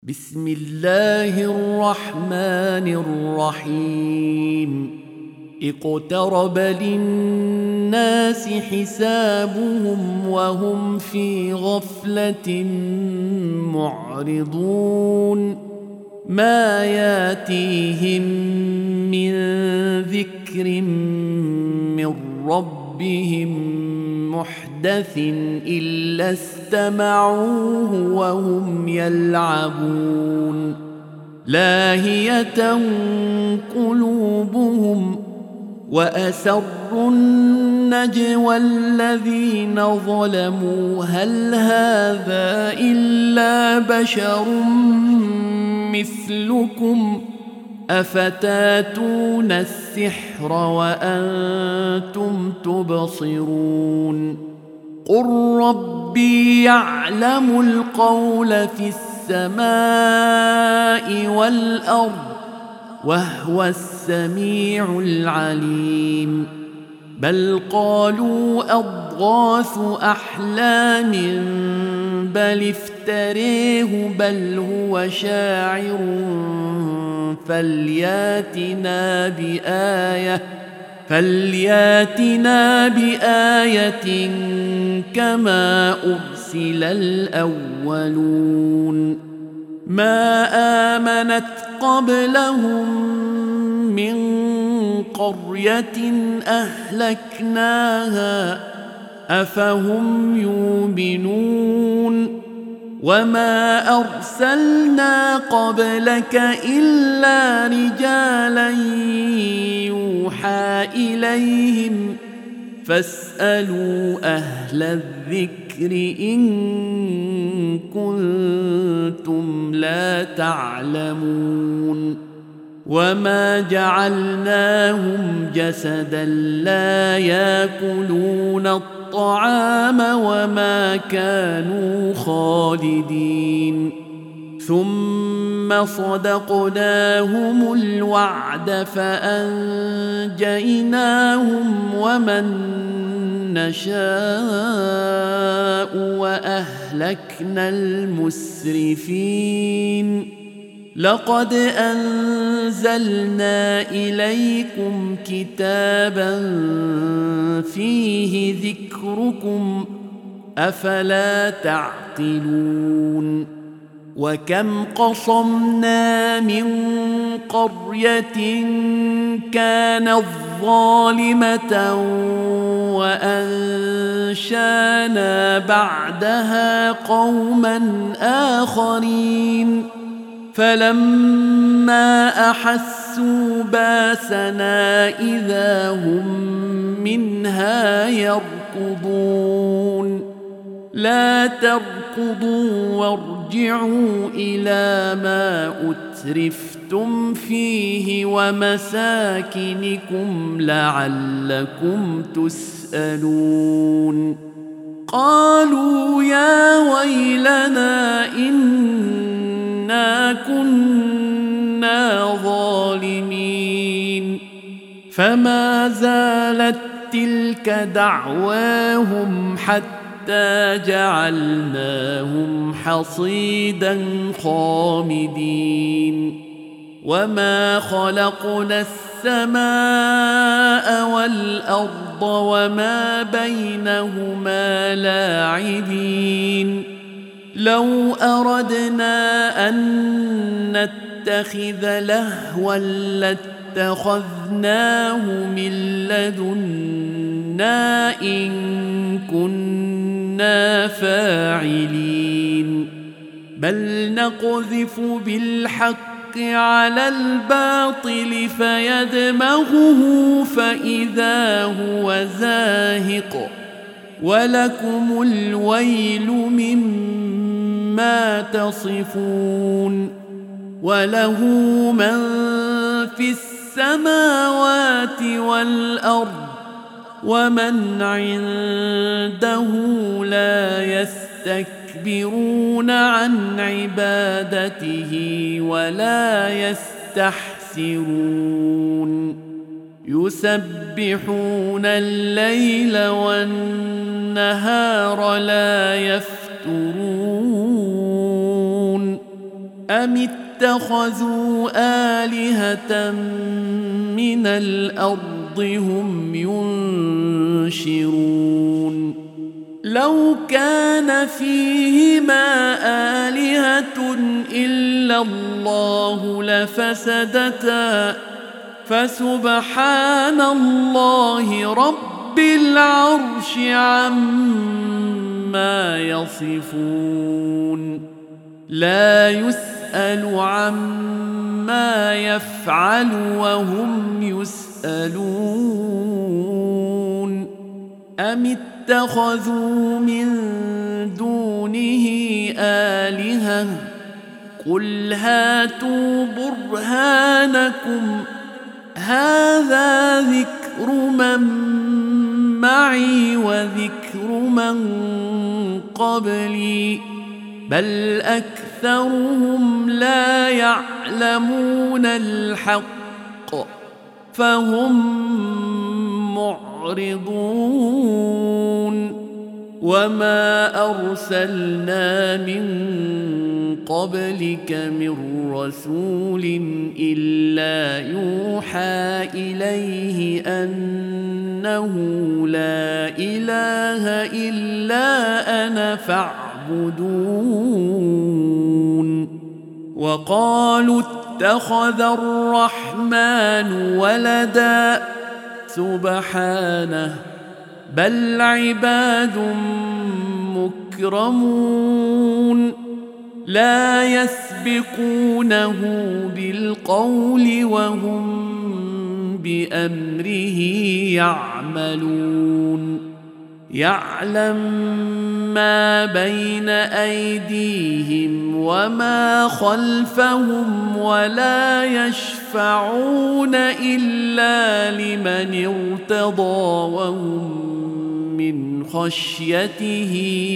بسم الله الرحمن الرحيم. اقترب للناس حسابهم وهم في غفلة معرضون. ما ياتيهم من ذكر من ربهم محدث إلا استمعوه وهم يلعبون. لاهية قلوبهم وأسروا النجوى الذين ظلموا هل هذا إلا بشر مثلكم أفتاتون السحر وأنتم تبصرون. قل ربي يعلم القول في السماء والأرض وهو السميع العليم. بل قالوا أضغاث أحلام بل افتريه بل هو شاعر فلياتنا بآية كما أرسل الأولون. ما آمنت قبلهم من قرية أهلكناها أفهم يؤمنون. وما أرسلنا قبلك إلا رجالا يوحى إليهم فاسألوا أهل الذكر إن كنتم لا تعلمون. وما جعلناهم جسدا لا يأكلون الطعام وما كانوا خالدين. ثم صدقناهم الوعد فأنجيناهم ومن نشاء وأهلكنا المسرفين. لقد أنزلنا إليكم كتابا فيه ذكركم أفلا تعقلون. وكم قصمنا من قرية كانت ظالمة وأنشانا بعدها قوما آخرين فلما أحسوا باسنا إذا هم منها يركضون. لا تركضوا وارجعوا إلى ما أترفتم فيه ومساكنكم لعلكم تسألون. قالوا يا ويلنا إنا كنا ظالمين. فما زالت تلك دعواهم حتى جعلناهم حصيدا خامدين. وما خلقنا السماء والأرض وما بينهما لاعبين. لو أردنا أن نتخذ لهوا لاتخذناه من لدنا إن كنا فاعلين. بل نقذف بالحق على الباطل فيدمغه فإذا هو زاهق ولكم الويل مما تصفون. وله من في السماوات والأرض ومن عنده لا يستكبرون عن عبادته ولا يستحسرون. يسبحون الليل والنهار لا يفترون. أم اتخذوا آلهة من الأرض هم ينشرون لو كان فيهما آلهة إلا الله لفسدتا فسبحان الله رب العرش عما يصفون لا يسأل عما يفعل وهم يسألون أم اتخذوا من دونه آلهة قل هاتوا برهانكم هذا ذكر من معي وذكر من قبلي بل أكثرهم لا يعلمون الحق فهم معرضون وما أرسلنا من قبلك من رسول إلا يوحى إليه أنه لا إله إلا أنا فاعبدون وقالوا اتخذ الرحمن ولدا سبحانه بل عباد مكرمون لا يسبقونه بالقول وهم بأمره يعملون يعلم ما بين أيديهم وما خلفهم ولا يشفعون إلا لمن ارتضى وهم من خشيته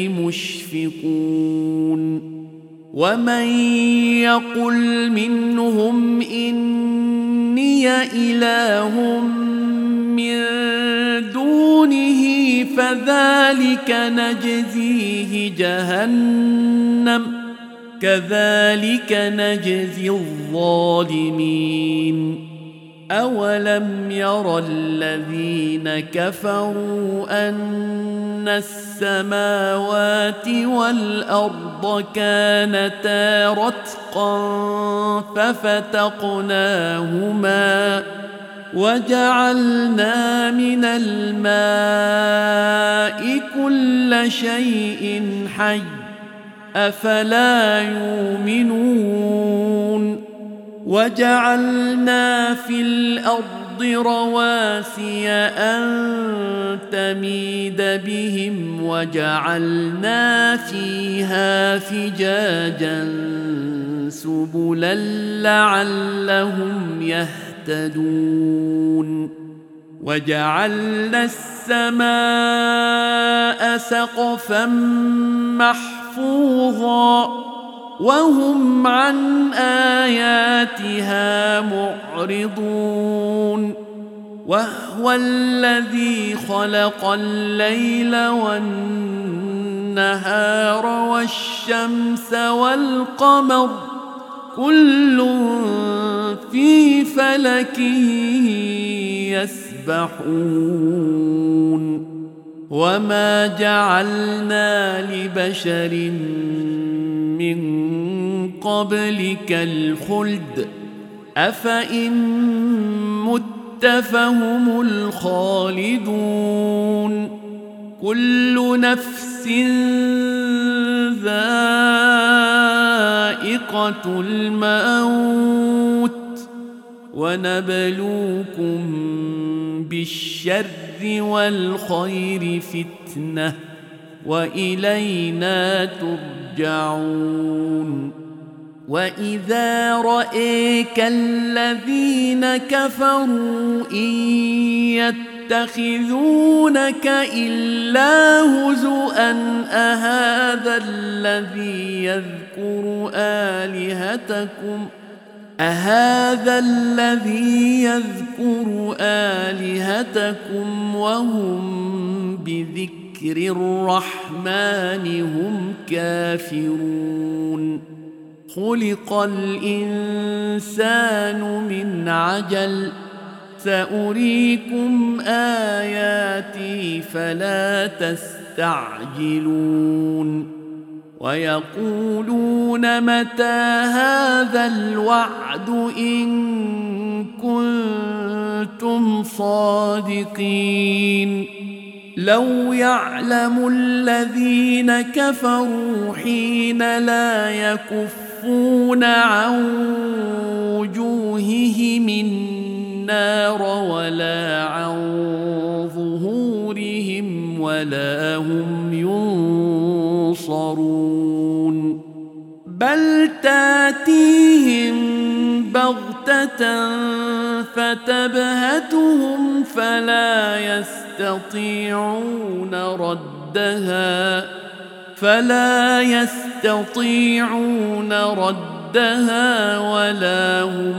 مشفقون ومن يقل منهم إني إله من دونه فذلك نجزيه جهنم كذلك نجزي الظالمين أولم ير الذين كفروا أن السماوات والأرض كانتا رتقا ففتقناهما وجعلنا من الماء كل شيء حي أفلا يؤمنون وجعلنا في الأرض رواسي أن تميد بهم وجعلنا فيها فجاجا سبلا لعلهم يهتدون وجعلنا السماء سقفا محفوظا وهم عن آياتها معرضون وهو الذي خلق الليل والنهار والشمس والقمر كل في فلك يسبحون وما جعلنا لبشر من قبلك الخلد أفإن مت فهم الخالدون كل نفس ذائقة الموت ونبلوكم بالشر والخير فتنة وإلينا ترجعون وإذا رأيك الذين كفروا إن يتخذونك إلا هزؤا أهذا الذي يذكر آلهتكم وهم بذكر الرحمن هم كافرون خلق الإنسان من عجل سأريكم آياتي فلا تستعجلون ويقولون متى هذا الوعد إن كنتم صادقين لو يعلم الذين كفروا حين لا يكفون عن وجوههم النار ولا عن ظهورهم ولا هم ينصرون بل تاتيهم بغتة فتبهتهم فلا يستطيعون ردها ولا هم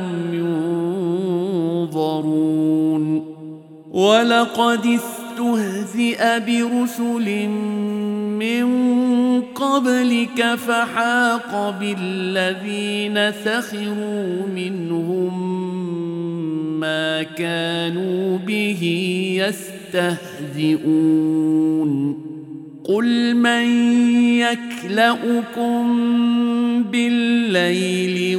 ينظرون ولقد استهزئ برسل من قبلك فحاق بالذين سخروا منهم ما كانوا به يستهزئون قل من يكلؤكم بالليل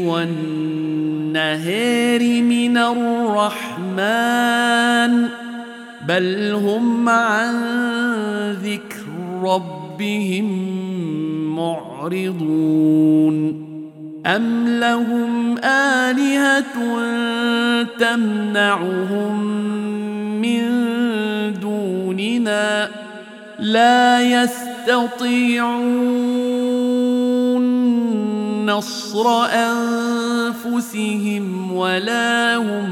والنهار من الرحمن بل هم عن ذكر ربهم معرضون أم لهم آلهة تمنعهم من دوننا لا يستطيعون نصر أنفسهم ولا هم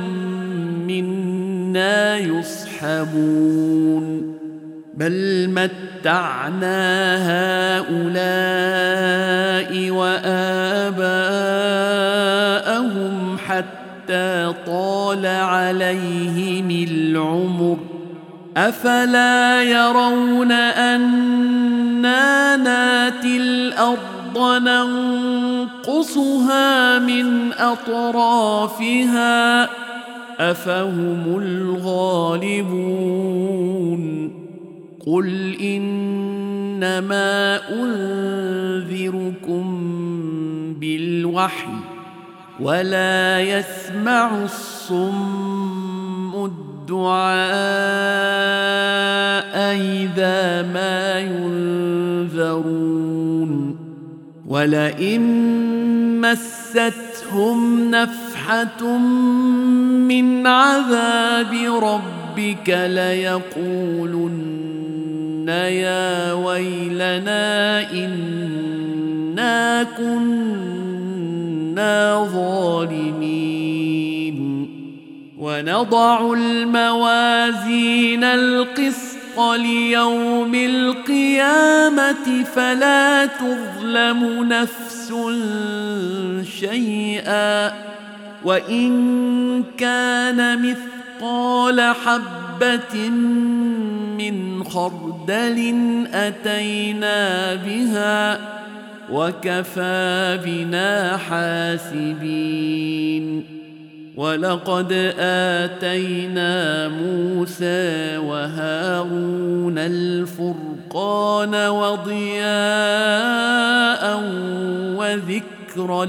منا يصحبون بل متعنا هؤلاء وآباءهم حتى طال عليهم العمر أفلا يرون أنا ناتي الأرض ننقصها من أطرافها أفهم الغالبون قل إنما أنذركم بالوحي ولا يسمع الصم الدعاء إذا ما ينذرون ولئن مستهم نفحة من عذاب ربك ليقولن يا ويلنا إنا كنا ظالمين ونضع الموازين القسط ليوم القيامة فلا تظلم نفس شيئا وإن كان مثقال حبة من خردل أتينا بها وكفى بنا حاسبين ولقد آتينا موسى وهارون الفرقان وضياء وذكرا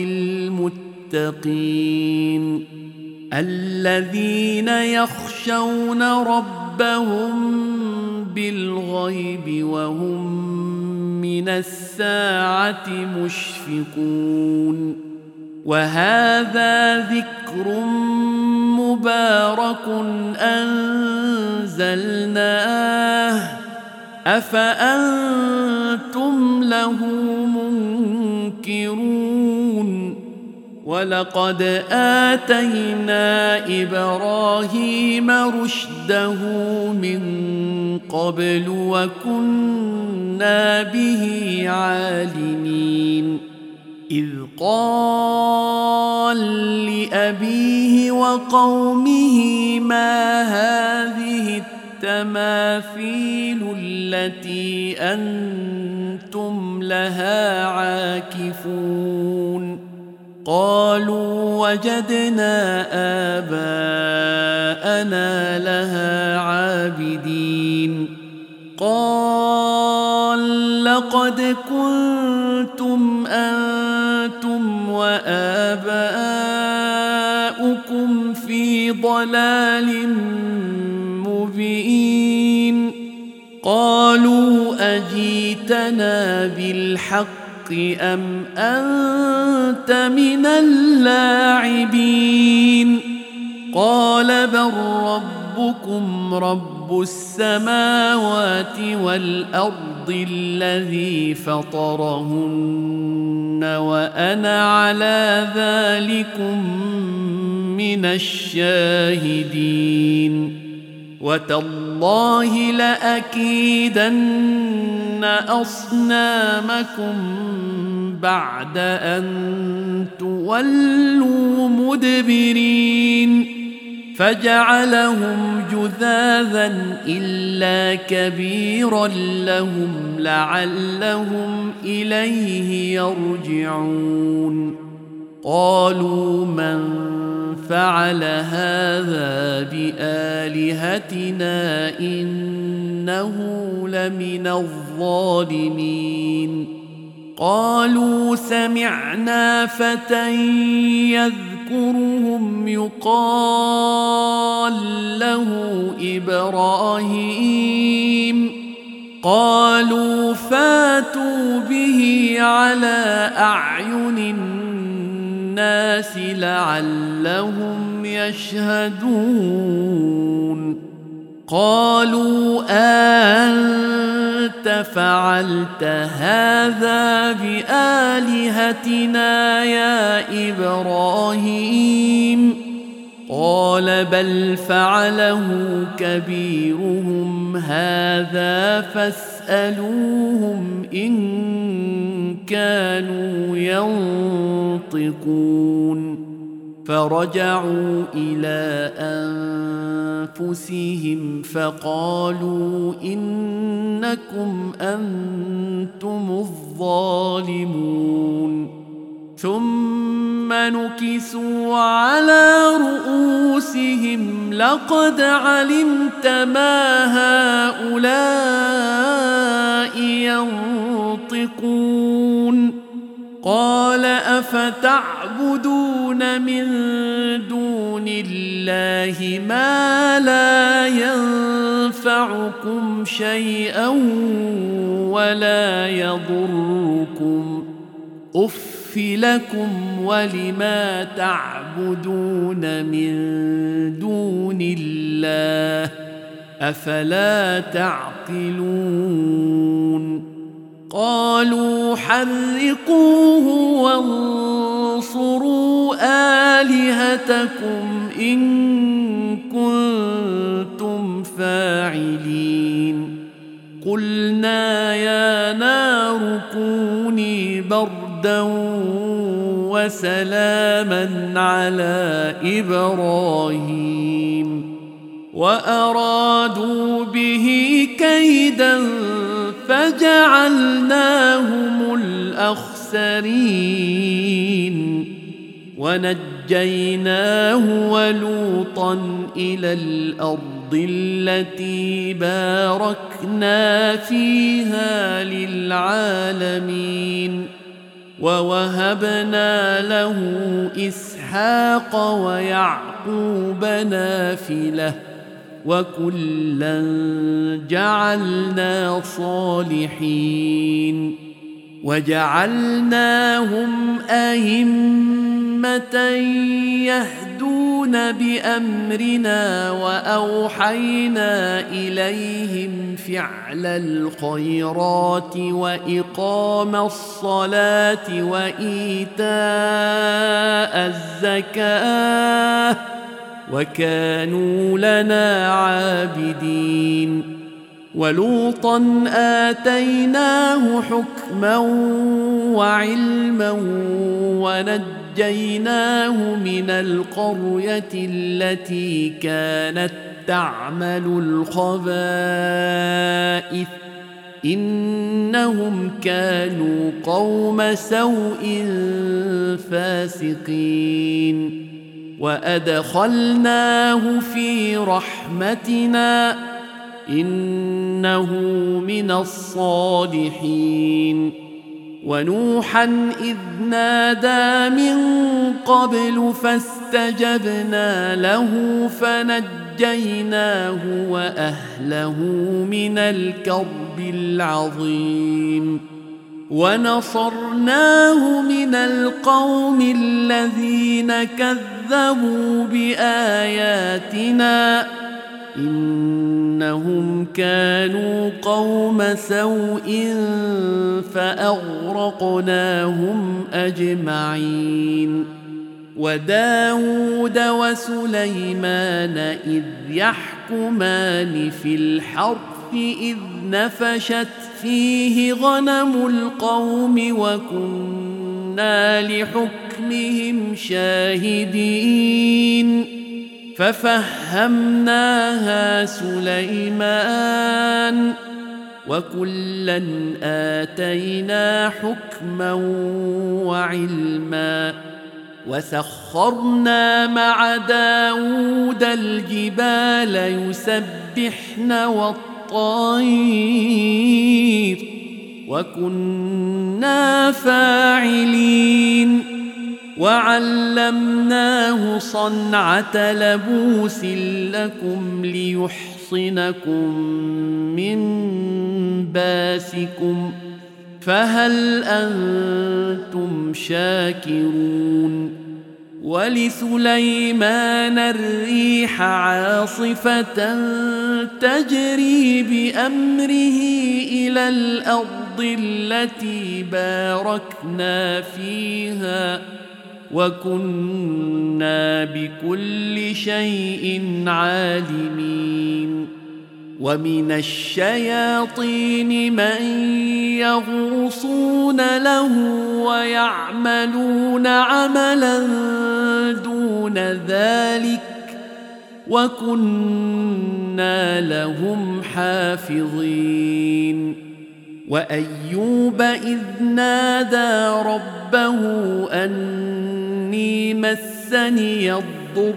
للمتقين الذين يخشون ربهم بالغيب وهم من الساعة مشفقون وهذا ذكر مبارك أنزلناه أفأنتم له منكرون ولقد آتينا إبراهيم رشده من قبل وكنا به عالمين إذ قال لأبيه وقومه ما هذه التماثيل التي أنتم لها عاكفون قالوا وجدنا آباءنا لها عابدين قال لقد كنتم أنتم وآباؤكم في ضلال مبين قالوا أجيتنا بالحق أم أنت من اللاعبين قال بل ربكم رب السماوات والأرض الذي فطرهن وأنا على ذلكم من الشاهدين وتالله لأكيدن أصنامكم بعد أن تولوا مدبرين فجعلهم جذاذا إلا كبيرا لهم لعلهم إليه يرجعون قالوا من فعل هذا بآلهتنا إنه لمن الظالمين قالوا سمعنا فتى يذكرهم يقال له إبراهيم قالوا فاتوا به على أعين الناس لعلهم يشهدون قالوا أنت فعلت هذا بآلهتنا يا إبراهيم قال بل فعله كبيرهم هذا فاسألوهم إن كانوا ينطقون فرجعوا إلى أنفسهم فقالوا إنكم أنتم الظالمون ثم نكسوا على رؤوسهم لقد علمت ما هؤلاء ينطقون قال أفتعبدون من دون الله ما لا ينفعكم شيئا ولا يضركم أف لكم ولما تعبدون من دون الله أفلا تعقلون قالوا حرقوه وانصروا آلهتكم إن كنتم فاعلين قلنا يا نار كوني بردا وسلاما على إبراهيم وأرادوا به كيدا فجعلناهم الأخسرين ونجيناه ولوطا إلى الأرض التي باركنا فيها للعالمين ووهبنا له إسحاق ويعقوب نافلة وكلا جعلنا صالحين وجعلناهم أئمة يهدون بأمرنا وأوحينا إليهم فعل الخيرات وإقام الصلاة وإيتاء الزكاة وكانوا لنا عابدين ولوطا آتيناه حكما وعلما ونجيناه من القرية التي كانت تعمل الخبائث إنهم كانوا قوم سوء فاسقين وأدخلناه في رحمتنا إنه من الصالحين ونوحا إذ نادى من قبل فاستجبنا له فنجيناه وأهله من الكرب العظيم ونصرناه من القوم الذين كذبوا بآياتنا إنهم كانوا قوم سوء فأغرقناهم أجمعين وداود وسليمان إذ يحكمان في الحرث إذ نفشت فيه غنم القوم وكنا لحكمهم شاهدين ففهمناها سليمان وكلا آتينا حكما وعلما وسخرنا مع داود الجبال يسبحن والطير وكنا فاعلين وعلمناه صنعة لبوس لكم ليحصنكم من باسكم فهل أنتم شاكرون ولسليمان الريح عاصفة تجري بأمره إلى الأرض التي باركنا فيها وكنا بكل شيء عالمين ومن الشياطين من يغوصون له ويعملون عملا دون ذلك وكنا لهم حافظين وأيوب إذ نادى ربه أني مسني الضر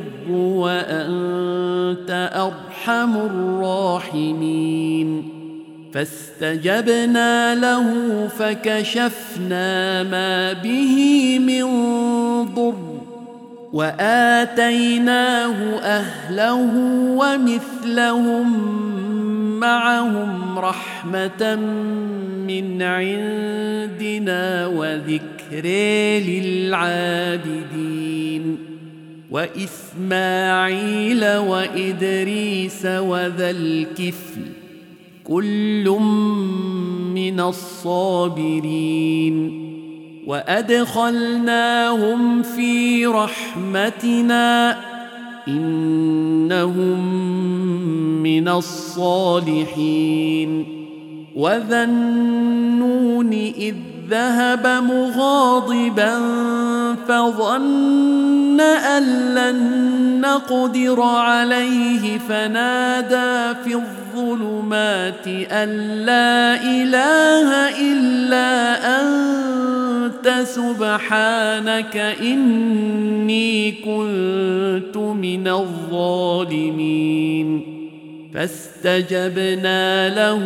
وأنت أرحم الراحمين فاستجبنا له فكشفنا ما به من ضر وآتيناه أهله ومثلهم معهم رحمة من عندنا وذكر للعابدين وإسماعيل وإدريس وذا الكفل كل من الصابرين وأدخلناهم في رحمتنا إنهم من الصالحين وذا النون إذ ذهب مغاضبا فظن أن لن نقدر عليه فنادى في الظلمات أن لا إله إلا أنت سبحانك إني كنت من الظالمين فاستجبنا له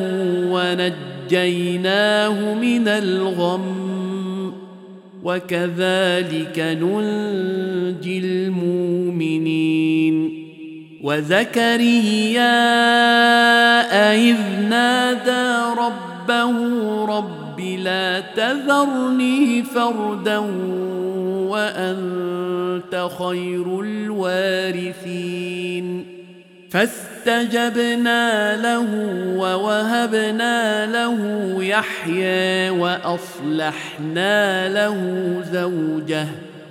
ونجيناه من الغم وكذلك ننجي المؤمنين وزكريا إذ نادى ربه رب لا تذرني فردا وأنت خير الوارثين فاستجبنا له ووهبنا له يحيى وأصلحنا له زوجه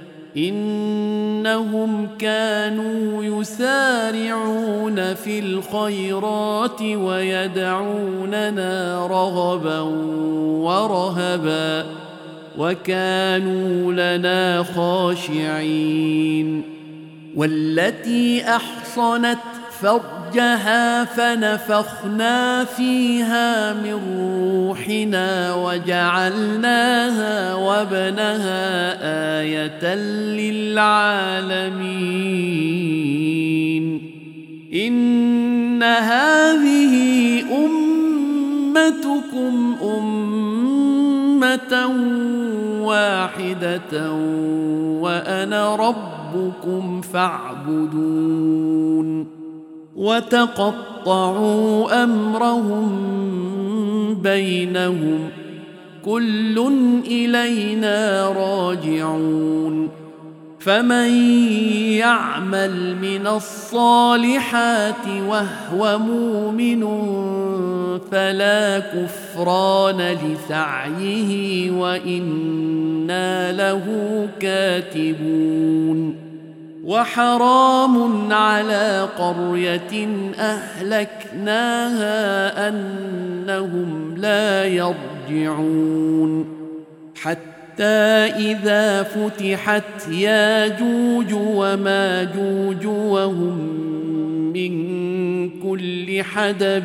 إنهم كانوا يسارعون في الخيرات ويدعوننا رغبا ورهبا وكانوا لنا خاشعين والتي أحصنت فرجها فنفخنا فيها من روحنا وجعلناها وابنها آية للعالمين إن هذه أمتكم أمة واحدة وأنا ربكم فاعبدون وتقطعوا أمرهم بينهم كل إلينا راجعون فمن يعمل من الصالحات وهو مؤمن فلا كفران لسعيه وإنا له كاتبون وحرام على قرية أهلكناها أنهم لا يرجعون حتى إذا فتحت ياجوج وماجوج وهم من كل حدب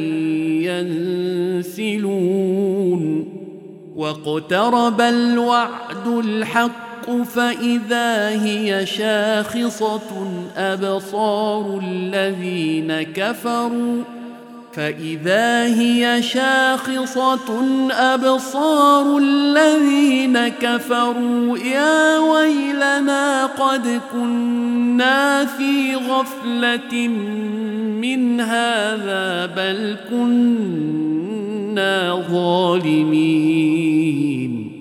ينسلون واقترب الوعد الحق فإذا هي شاخصة أبصار الذين كفروا يا ويلنا قد كنا في غفلة من هذا بل كنا ظالمين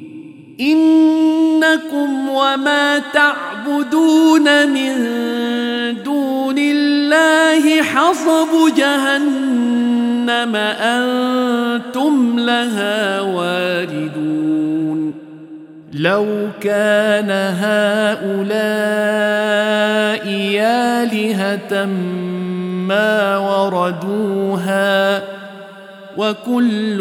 إنكم وما تعبدون من دون الله حصب جهنم أنتم لها واردون لو كان هؤلاء آلهة ما وردوها وكل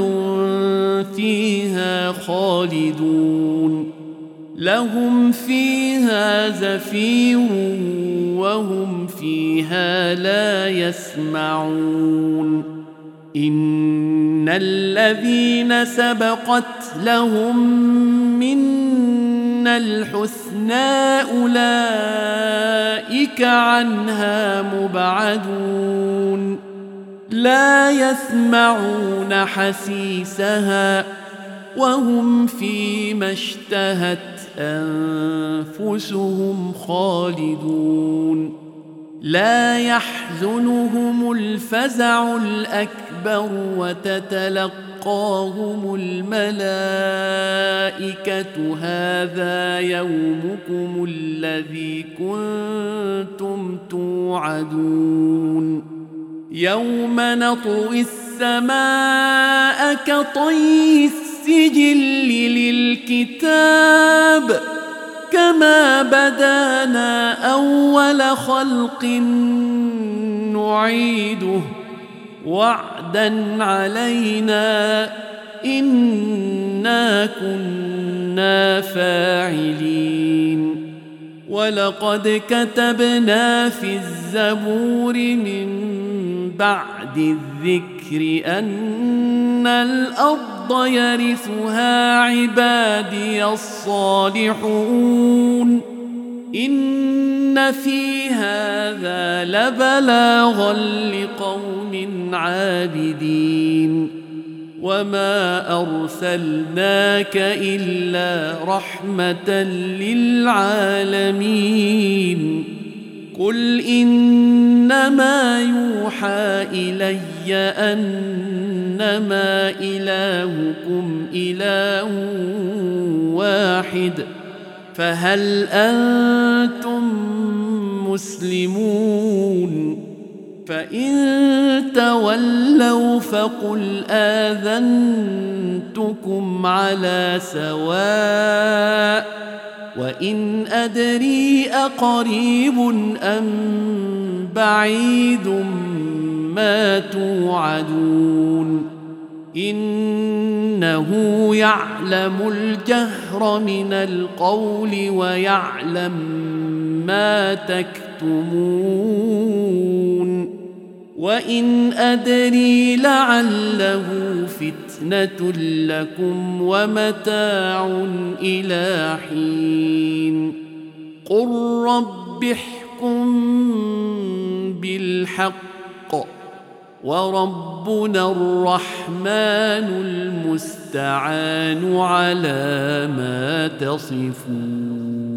فيها خالدون لهم فيها زفير وهم فيها لا يسمعون إن الذين سبقت لهم منا الحسنى أولئك عنها مبعدون لا يسمعون حسيسها وهم فيما اشتهت أنفسهم خالدون لا يحزنهم الفزع الأكبر وتتلقاهم الملائكة هذا يومكم الذي كنتم توعدون يوم نطوي السماء كطي السجل للكتاب كما بدانا أول خلق نعيده وعدا علينا إنا كنا فاعلين ولقد كتبنا في الزبور من بعد الذكر أن الأرض يرثها عبادي الصالحون إن في هذا لبلاغا لقوم عابدين وما أرسلناك إلا رحمة للعالمين قل إنما يوحى إلي أنما إلهكم إله واحد فهل أنتم مسلمون فإن تولوا فقل آذنتكم على سواء وإن أدري أقريب أم بعيد ما توعدون إنه يعلم الجهر من القول ويعلم ما تكتمون وإن أدري لعله فتنة لكم ومتاع إلى حين قل رب احكم بالحق وربنا الرحمن المستعان على ما تصفون